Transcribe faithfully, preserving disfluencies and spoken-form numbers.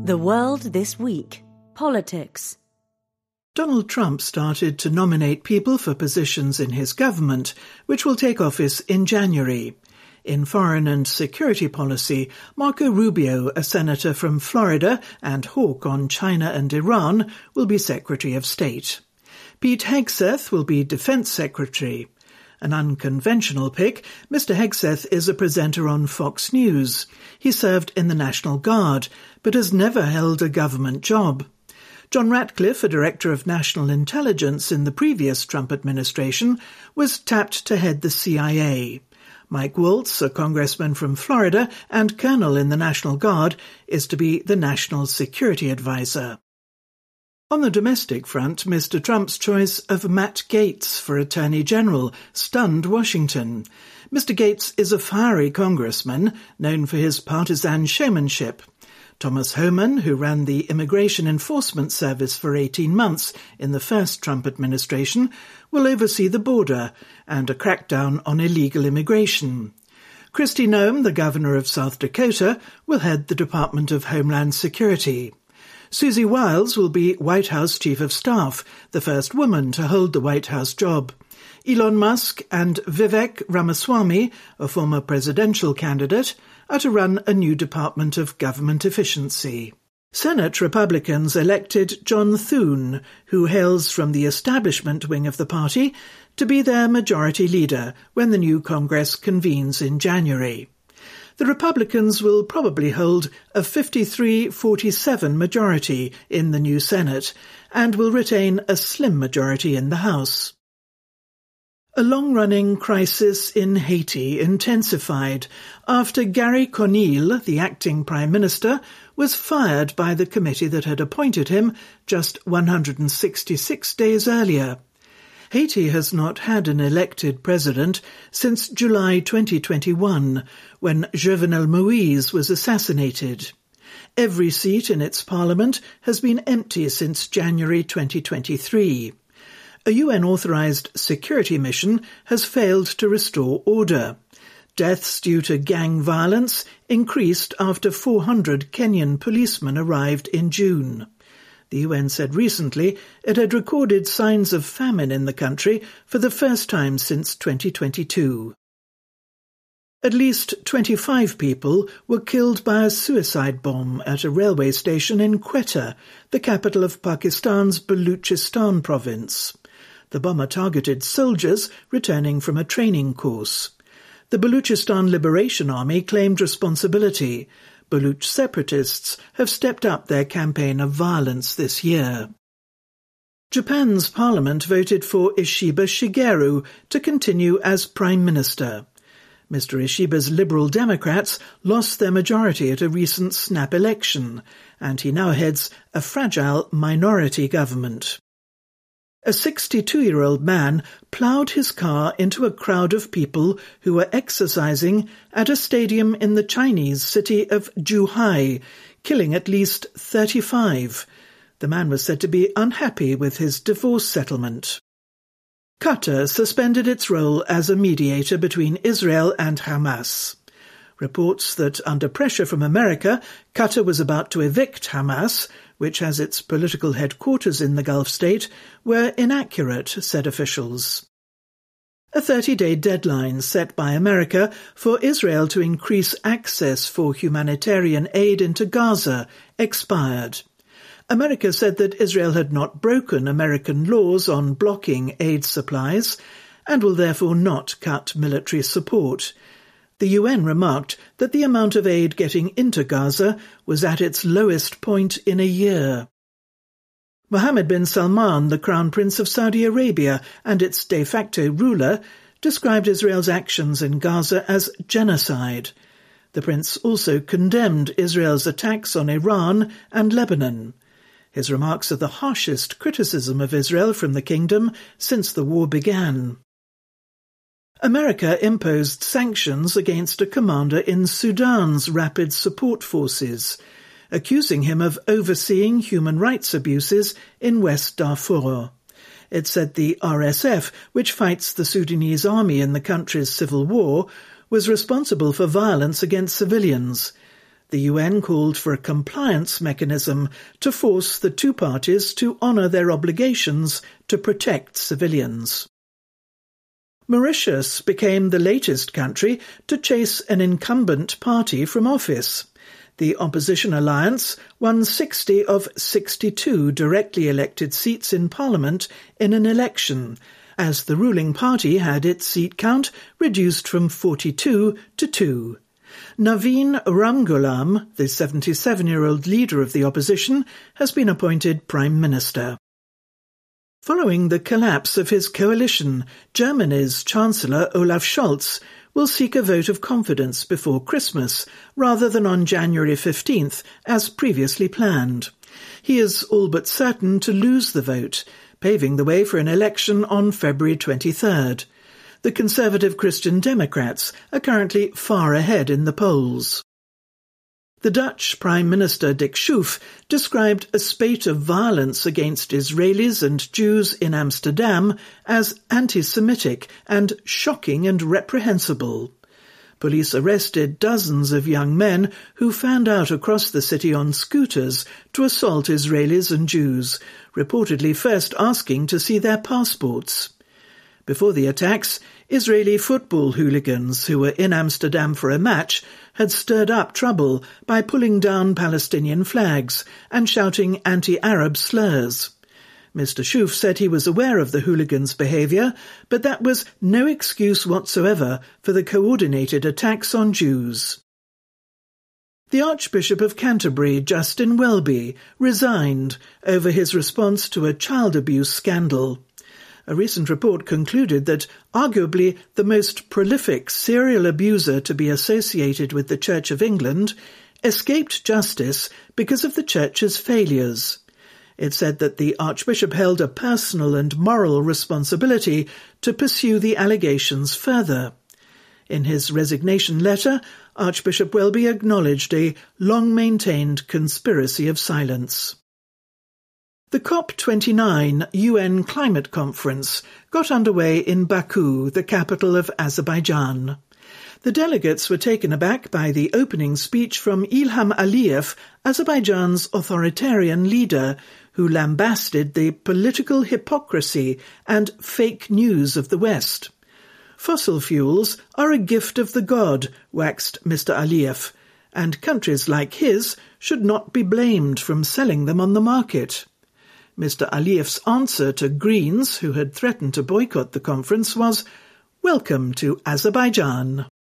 The World This Week. Politics. Donald Trump started to nominate people for positions in his government, which will take office in January. In foreign and security policy, Marco Rubio, a senator from Florida and hawk on China and Iran, will be Secretary of State. Pete Hegseth will be Defense Secretary. An unconventional pick, Mister Hegseth is a presenter on Fox News. He served in the National Guard, but has never held a government job. John Ratcliffe, a director of national intelligence in the previous Trump administration, was tapped to head the C I A. Mike Waltz, a congressman from Florida and colonel in the National Guard, is to be the national security advisor. On the domestic front, Mister Trump's choice of Matt Gaetz for Attorney General stunned Washington. Mister Gaetz is a fiery congressman known for his partisan showmanship. Thomas Homan, who ran the Immigration Enforcement Service for eighteen months in the first Trump administration, will oversee the border and a crackdown on illegal immigration. Kristi Noem, the governor of South Dakota, will head the Department of Homeland Security. Susie Wiles will be White House Chief of Staff, the first woman to hold the White House job. Elon Musk and Vivek Ramaswamy, a former presidential candidate, are to run a new Department of Government Efficiency. Senate Republicans elected John Thune, who hails from the establishment wing of the party, to be their majority leader when the new Congress convenes in January. The Republicans will probably hold a fifty-three forty-seven majority in the new Senate and will retain a slim majority in the House. A long-running crisis in Haiti intensified after Gary Conille, the acting Prime Minister, was fired by the committee that had appointed him just one hundred sixty-six days earlier. Haiti has not had an elected president since July twenty twenty-one, when Jovenel Moïse was assassinated. Every seat in its parliament has been empty since January twenty twenty-three. A U N-authorized security mission has failed to restore order. Deaths due to gang violence increased after four hundred Kenyan policemen arrived in June. The U N said recently it had recorded signs of famine in the country for the first time since twenty twenty-two. At least twenty-five people were killed by a suicide bomb at a railway station in Quetta, the capital of Pakistan's Baluchistan province. The bomber targeted soldiers returning from a training course. The Baluchistan Liberation Army claimed responsibility. Baluch separatists have stepped up their campaign of violence this year. Japan's parliament voted for Ishiba Shigeru to continue as Prime Minister. Mister Ishiba's Liberal Democrats lost their majority at a recent snap election, and he now heads a fragile minority government. A sixty-two-year-old man ploughed his car into a crowd of people who were exercising at a stadium in the Chinese city of Zhuhai, killing at least thirty-five. The man was said to be unhappy with his divorce settlement. Qatar suspended its role as a mediator between Israel and Hamas. Reports that under pressure from America, Qatar was about to evict Hamas, which has its political headquarters in the Gulf state, were inaccurate, said officials. A thirty-day deadline set by America for Israel to increase access for humanitarian aid into Gaza expired. America said that Israel had not broken American laws on blocking aid supplies and will therefore not cut military support. The U N remarked that the amount of aid getting into Gaza was at its lowest point in a year. Mohammed bin Salman, the Crown Prince of Saudi Arabia and its de facto ruler, described Israel's actions in Gaza as genocide. The prince also condemned Israel's attacks on Iran and Lebanon. His remarks are the harshest criticism of Israel from the kingdom since the war began. America imposed sanctions against a commander in Sudan's Rapid Support Forces, accusing him of overseeing human rights abuses in West Darfur. It said the R S F, which fights the Sudanese army in the country's civil war, was responsible for violence against civilians. The U N called for a compliance mechanism to force the two parties to honour their obligations to protect civilians. Mauritius became the latest country to chase an incumbent party from office. The opposition alliance won sixty of sixty-two directly elected seats in Parliament in an election, as the ruling party had its seat count reduced from forty-two to two. Naveen Ramgoolam, the seventy-seven-year-old leader of the opposition, has been appointed Prime Minister. Following the collapse of his coalition, Germany's Chancellor Olaf Scholz will seek a vote of confidence before Christmas, rather than on January fifteenth, as previously planned. He is all but certain to lose the vote, paving the way for an election on February twenty-third. The Conservative Christian Democrats are currently far ahead in the polls. The Dutch Prime Minister Dick Schoof described a spate of violence against Israelis and Jews in Amsterdam as anti-Semitic and shocking and reprehensible. Police arrested dozens of young men who fanned out across the city on scooters to assault Israelis and Jews, reportedly first asking to see their passports. Before the attacks, Israeli football hooligans who were in Amsterdam for a match had stirred up trouble by pulling down Palestinian flags and shouting anti-Arab slurs. Mister Schoof said he was aware of the hooligans' behaviour, but that was no excuse whatsoever for the coordinated attacks on Jews. The Archbishop of Canterbury, Justin Welby, resigned over his response to a child abuse scandal. A recent report concluded that arguably the most prolific serial abuser to be associated with the Church of England escaped justice because of the Church's failures. It said that the Archbishop held a personal and moral responsibility to pursue the allegations further. In his resignation letter, Archbishop Welby acknowledged a long-maintained conspiracy of silence. The COP twenty-nine U N Climate Conference got underway in Baku, the capital of Azerbaijan. The delegates were taken aback by the opening speech from Ilham Aliyev, Azerbaijan's authoritarian leader, who lambasted the political hypocrisy and fake news of the West. Fossil fuels are a gift of the god, waxed Mister Aliyev, and countries like his should not be blamed from selling them on the market. Mister Aliyev's answer to Greens, who had threatened to boycott the conference, was, "Welcome to Azerbaijan."